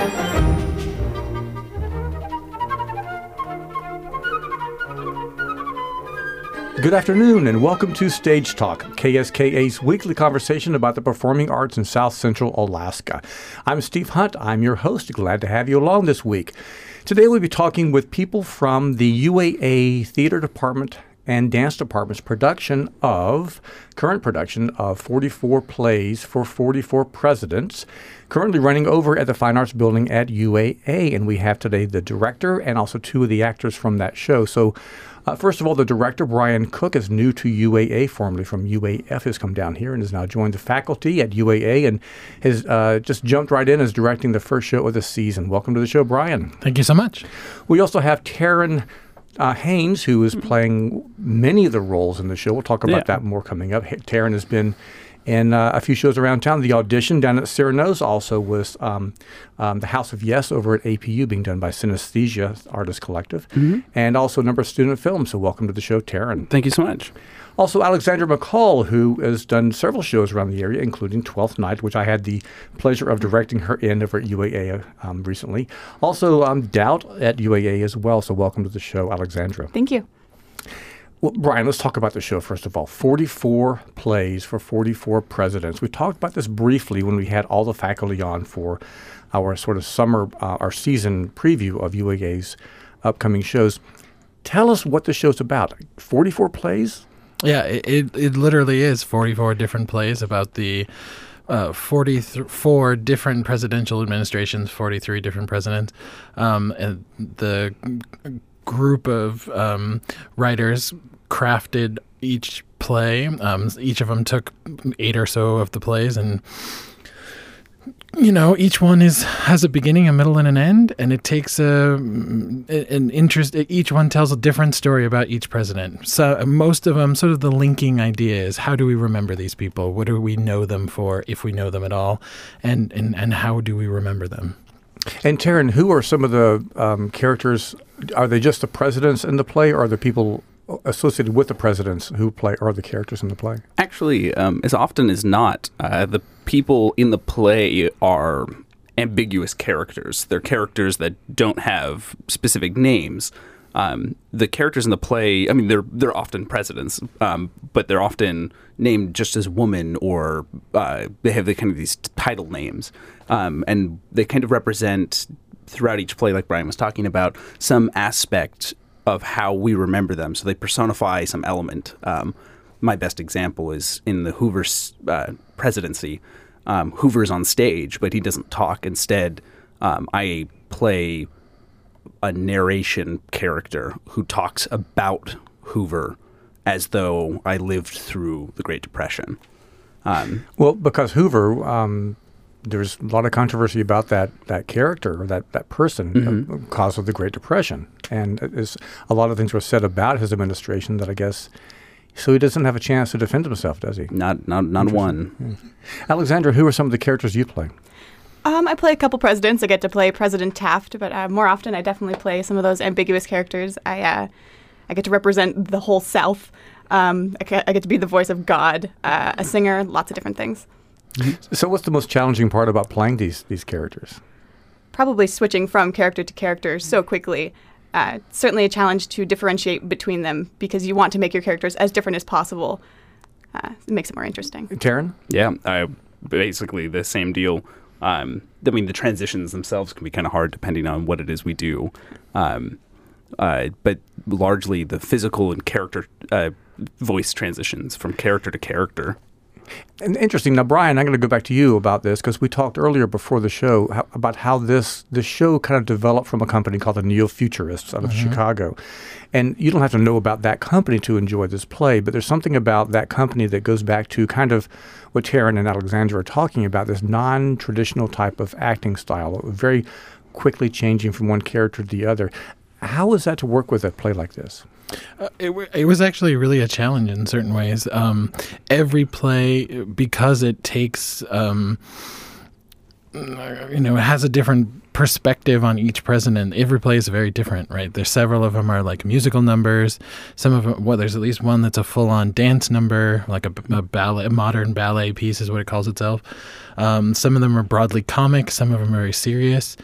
Good afternoon and welcome to Stage Talk, KSKA's weekly conversation about the performing arts in South Central Alaska. I'm Steve Hunt. I'm your host. Glad to have you along this week. Today we'll be talking with people from the UAA Theater Department and Dance Department's current production of 44 plays for 44 presidents, currently running over at the Fine Arts Building at UAA. And we have today the director and also two of the actors from that show. So first of all, the director, Brian Cook, is new to UAA, formerly from UAF, has come down here and has now joined the faculty at UAA and has just jumped right in as directing the first show of the season. Welcome to the show, Brian. Thank you so much. We also have Taryn Haynes, who is playing many of the roles in the show. We'll talk about that more coming up. Taryn has been in a few shows around town. The audition down at Cyrano's also was the House of Yes over at APU, being done by Synesthesia Artist Collective, and also a number of student films. So welcome to the show, Taryn. Thank you so much. Also, Alexandra McCall, who has done several shows around the area, including 12th Night, which I had the pleasure of directing her in over at UAA recently. Also, Doubt at UAA as well. So welcome to the show, Alexandra. Thank you. Well, Brian, let's talk about the show first of all. 44 plays for 44 presidents. We talked about this briefly when we had all the faculty on for our sort of summer, our season preview of UAA's upcoming shows. Tell us what the show's about. 44 plays? Yeah, it literally is 44 different plays about the 44 different presidential administrations, 43 different presidents, and the group of writers crafted each play. Each of them took 8 or so of the plays, and each one has a beginning, a middle, and an end, and it takes an interest. Each one tells a different story about each president. So most of them, sort of the linking idea is, how do we remember these people? What do we know them for, if we know them at all, and how do we remember them? And Taryn, who are some of the characters? Are they just the presidents in the play, or are there people associated with the presidents who are the characters in the play? Actually, as often as not, the people in the play are ambiguous characters. They're characters that don't have specific names. The characters in the play, I mean, they're often presidents, but they're often named just as woman, or they have these title names. And they kind of represent, throughout each play, like Brian was talking about, some aspect of how we remember them. So they personify some element. My best example is in the Hoover presidency. Hoover's on stage, but he doesn't talk. Instead, I play a narration character who talks about Hoover as though I lived through the Great Depression. Well, because Hoover, there's a lot of controversy about that character, or that person, because of the Great Depression. And a lot of things were said about his administration that I guess, so he doesn't have a chance to defend himself, does he? Not one. Yeah. Alexandra, who are some of the characters you play? I play a couple presidents. I get to play President Taft, but more often I definitely play some of those ambiguous characters. I get to represent the whole South. I get to be the voice of God, a singer, lots of different things. So what's the most challenging part about playing these characters? Probably switching from character to character so quickly. Certainly a challenge to differentiate between them, because you want to make your characters as different as possible. It makes it more interesting. Taryn? Yeah, basically the same deal. I mean, the transitions themselves can be kind of hard depending on what it is we do. But largely the physical and character voice transitions from character to character. And interesting. Now, Brian, I'm going to go back to you about this, because we talked earlier before the show about how this show kind of developed from a company called the Neo-Futurists out of Chicago. And you don't have to know about that company to enjoy this play, but there's something about that company that goes back to kind of what Taryn and Alexandra are talking about, this non-traditional type of acting style, very quickly changing from one character to the other. How is that to work with a play like this? It was actually really a challenge in certain ways. Every play, because it takes, it has a different perspective on each president. Every play is very different, right? There's several of them are like musical numbers. Some of them, well, there's at least one that's a full-on dance number, like a ballet, a modern ballet piece is what it calls itself. Some of them are broadly comic. Some of them are very serious.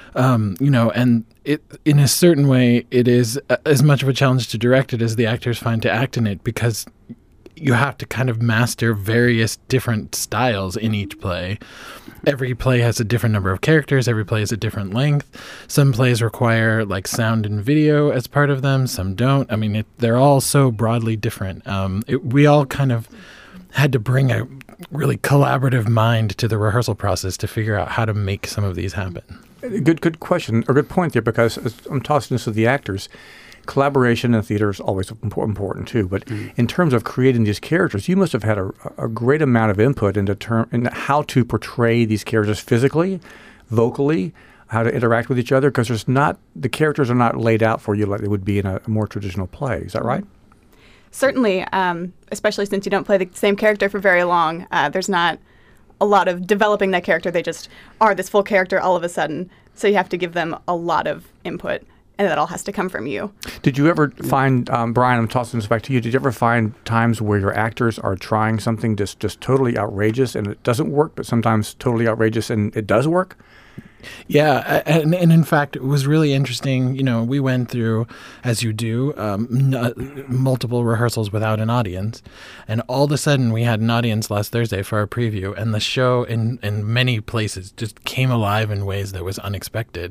And it, in a certain way, it is as much of a challenge to direct it as the actors find to act in it, because you have to kind of master various different styles in each play. Every play has a different number of characters. Every play is a different length. Some plays require like sound and video as part of them. Some don't. I mean, they're all so broadly different. We all kind of had to bring a really collaborative mind to the rehearsal process to figure out how to make some of these happen. Good question, or good point there, because as I'm tossing this to the actors. Collaboration in theater is always important too, but in terms of creating these characters, you must have had a great amount of input in how to portray these characters physically, vocally, how to interact with each other, because the characters are not laid out for you like they would be in a more traditional play. Is that right? Certainly, especially since you don't play the same character for very long. There's not a lot of developing that character. They just are this full character all of a sudden, so you have to give them a lot of input. And that all has to come from you. Did you ever find, Brian, I'm tossing this back to you, did you ever find times where your actors are trying something just totally outrageous and it doesn't work, but sometimes totally outrageous and it does work? Yeah, and in fact, it was really interesting. We went through, as you do, multiple rehearsals without an audience. And all of a sudden, we had an audience last Thursday for our preview. And the show, in many places, just came alive in ways that was unexpected.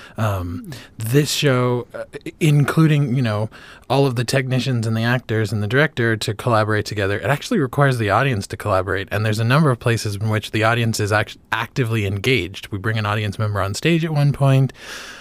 This show, including, all of the technicians and the actors and the director to collaborate together, it actually requires the audience to collaborate. And there's a number of places in which the audience is actively engaged. We bring an audience member on stage at one point.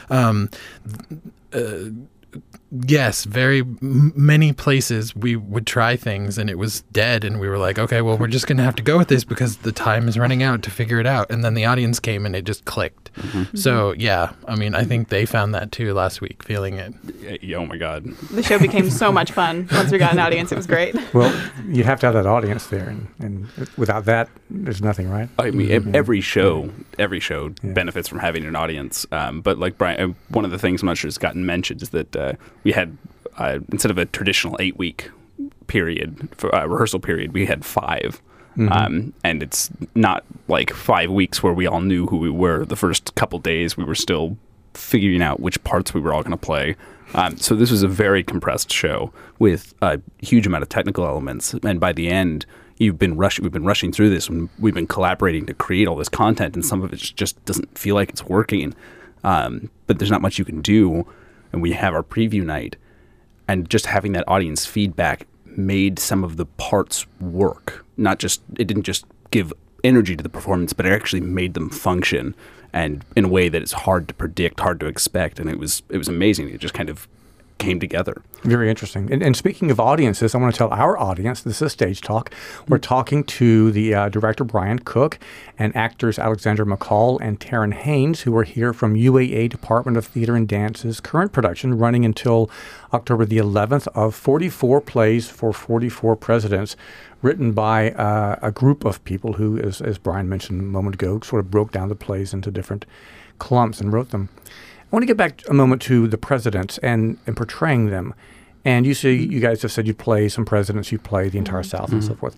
Yes, many places we would try things and it was dead, and we were like, okay, well, we're just going to have to go with this because the time is running out to figure it out. And then the audience came and it just clicked. Mm-hmm. So, yeah, I mean, I think they found that too last week, feeling it. Oh, my God. The show became so much fun. Once we got an audience, it was great. Well, you have to have that audience there, and without that, there's nothing, right? I mean, every show benefits from having an audience. But like Brian, one of the things I'm not sure has gotten mentioned is that we had, instead of a traditional 8-week period, rehearsal period, we had 5. Mm-hmm. And it's not like 5 weeks where we all knew who we were. The first couple days, we were still figuring out which parts we were all going to play. So this was a very compressed show with a huge amount of technical elements. And by the end, we've been rushing through this, and we've been collaborating to create all this content, and some of it just doesn't feel like it's working. But there's not much you can do. And we have our preview night, and just having that audience feedback made some of the parts work. It didn't just give energy to the performance, but it actually made them function, and in a way that is hard to predict, hard to expect. And it was amazing. It just kind of came together. Very interesting. And speaking of audiences, I want to tell our audience, this is Stage Talk. We're talking to the director, Brian Cook, and actors Alexandra McCall and Taryn Haynes, who are here from UAA Department of Theater and Dance's current production, running until October the 11th, of 44 plays for 44 presidents, written by a group of people who, as Brian mentioned a moment ago, sort of broke down the plays into different clumps and wrote them. I want to get back a moment to the presidents and portraying them. And you guys have said you play some presidents, you play the entire South and so forth.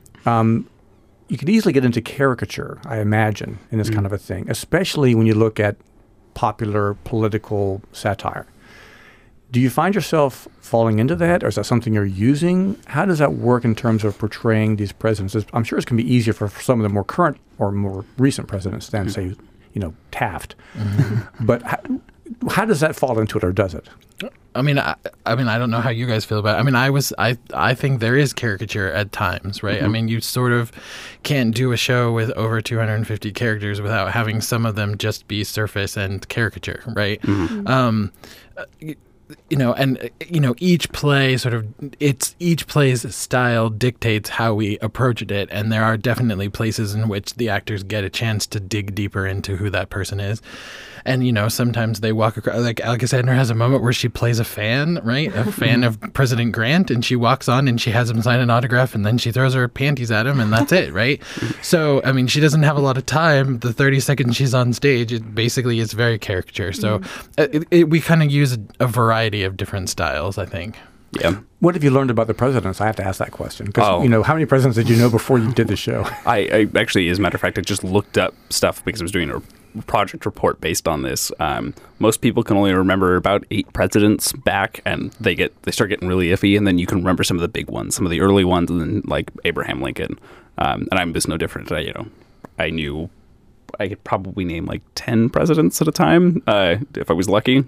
You could easily get into caricature, I imagine, in this kind of a thing, especially when you look at popular political satire. Do you find yourself falling into that, or is that something you're using? How does that work in terms of portraying these presidents? I'm sure it's going to be easier for some of the more current or more recent presidents than, say, Taft. Mm-hmm. But how does that fall into it, or does it? I mean, I don't know how you guys feel about it. I mean, I think there is caricature at times, right? Mm-hmm. I mean, you sort of can't do a show with over 250 characters without having some of them just be surface and caricature, right? Mm-hmm. each play each play's style dictates how we approached it, and there are definitely places in which the actors get a chance to dig deeper into who that person is. And, sometimes they walk across, like Alexandra has a moment where she plays a fan, right? A fan of President Grant, and she walks on and she has him sign an autograph, and then she throws her panties at him, and that's it, right? So, I mean, she doesn't have a lot of time. The 30 seconds she's on stage, it basically is very caricature. So we kind of use a variety of different styles, I think. Yeah. What have you learned about the presidents? I have to ask that question. Because, how many presidents did you know before you did the show? I actually, as a matter of fact, I just looked up stuff because I was doing a project report based on this. Most people can only remember about 8 presidents back, and they start getting really iffy, and then you can remember some of the big ones, some of the early ones, and then like Abraham Lincoln. And I'm just no different. I knew I could probably name like 10 presidents at a time if I was lucky.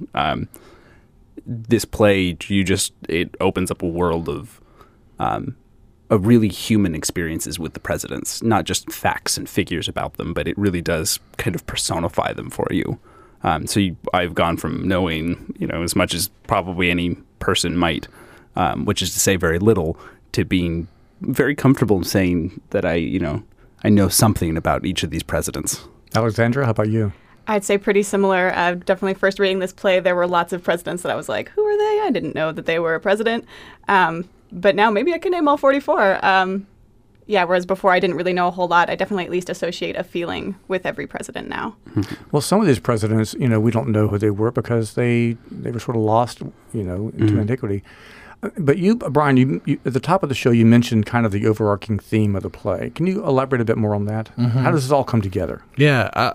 This play, it opens up a world of really human experiences with the presidents, not just facts and figures about them, but it really does kind of personify them for you. I've gone from knowing, as much as probably any person might, which is to say very little, to being very comfortable in saying that I know something about each of these presidents. Alexandra, how about you? I'd say pretty similar. Definitely first reading this play, there were lots of presidents that I was like, who are they? I didn't know that they were a president. But now maybe I can name all 44. Whereas before I didn't really know a whole lot. I definitely at least associate a feeling with every president now. Well, some of these presidents, we don't know who they were because they were sort of lost, into antiquity. But you, Brian, you at the top of the show, you mentioned kind of the overarching theme of the play. Can you elaborate a bit more on that? Mm-hmm. How does this all come together? Yeah.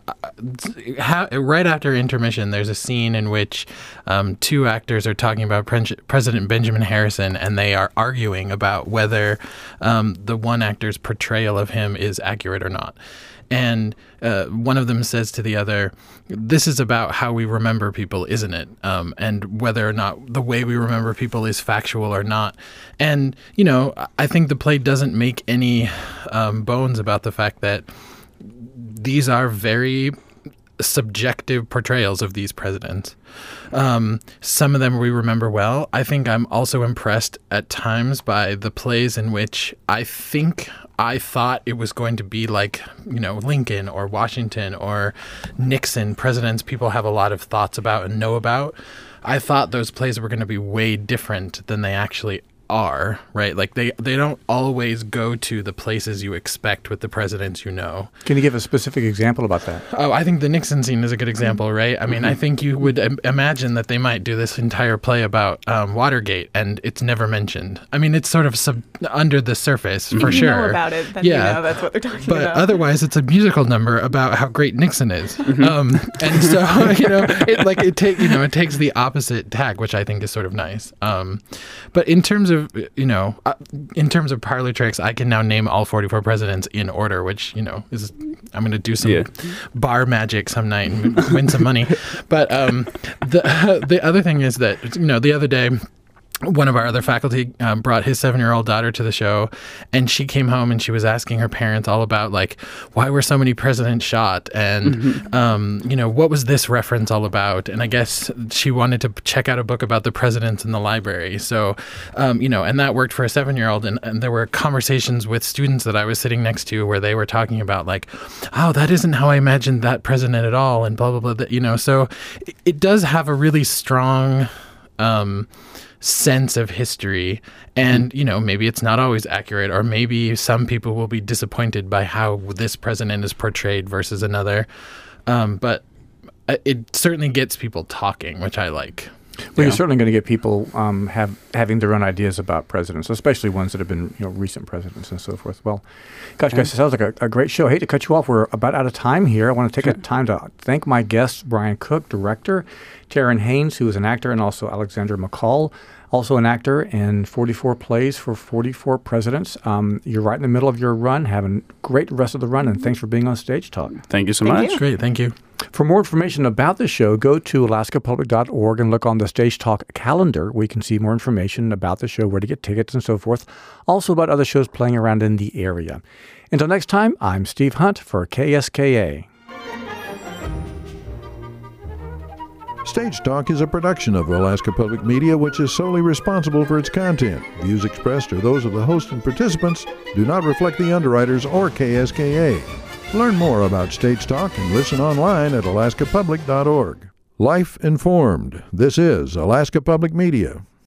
Right after intermission, there's a scene in which 2 actors are talking about President Benjamin Harrison, and they are arguing about whether the one actor's portrayal of him is accurate or not. And one of them says to the other, this is about how we remember people, isn't it? And whether or not the way we remember people is factual or not. And, I think the play doesn't make any bones about the fact that these are very subjective portrayals of these presidents. Some of them we remember well. I think I'm also impressed at times by the plays in which I thought it was going to be like, Lincoln or Washington or Nixon, presidents people have a lot of thoughts about and know about. I thought those plays were going to be way different than they actually are, right? Like they don't always go to the places you expect with the presidents you know. Can you give a specific example about that? Oh, I think the Nixon scene is a good example, right? I mean, I think you would imagine that they might do this entire play about Watergate, and it's never mentioned. I mean, it's sort of under the surface, for sure. If you know about it, then you know that's what they're talking about. But otherwise, it's a musical number about how great Nixon is. And so, it takes the opposite tack, which I think is sort of nice. But in terms of parlor tricks, I can now name all 44 presidents in order, which, is I'm going to do some bar magic some night and win some money. But the other thing is that, the other day, one of our other faculty brought his 7-year-old daughter to the show, and she came home and she was asking her parents all about, like, why were so many presidents shot? And, what was this reference all about? And I guess she wanted to check out a book about the presidents in the library. So, and that worked for a 7-year-old. And there were conversations with students that I was sitting next to where they were talking about, like, oh, that isn't how I imagined that president at all, and blah, blah, blah. So it does have a really strong sense of history, and maybe it's not always accurate, or maybe some people will be disappointed by how this president is portrayed versus another, but it certainly gets people talking, which I like. Well, you're certainly going to get people having their own ideas about presidents, especially ones that have been recent presidents and so forth. Well, gosh, guys, it sounds like a great show. I hate to cut you off. We're about out of time here. I want to take a time to thank my guests, Brian Cook, director, Taryn Haynes, who is an actor, and also Alexandra McCall, also an actor in 44 plays for 44 presidents. You're right in the middle of your run. Have a great rest of the run, and thanks for being on Stage Talk. Thank you so much. Great, thank you. For more information about the show, go to alaskapublic.org and look on the Stage Talk calendar, where you can see more information about the show, where to get tickets and so forth, also about other shows playing around in the area. Until next time, I'm Steve Hunt for KSKA. Stage Talk is a production of Alaska Public Media, which is solely responsible for its content. Views expressed are those of the host and participants, do not reflect the underwriters or KSKA. Learn more about Stage Talk and listen online at alaskapublic.org. Life informed. This is Alaska Public Media.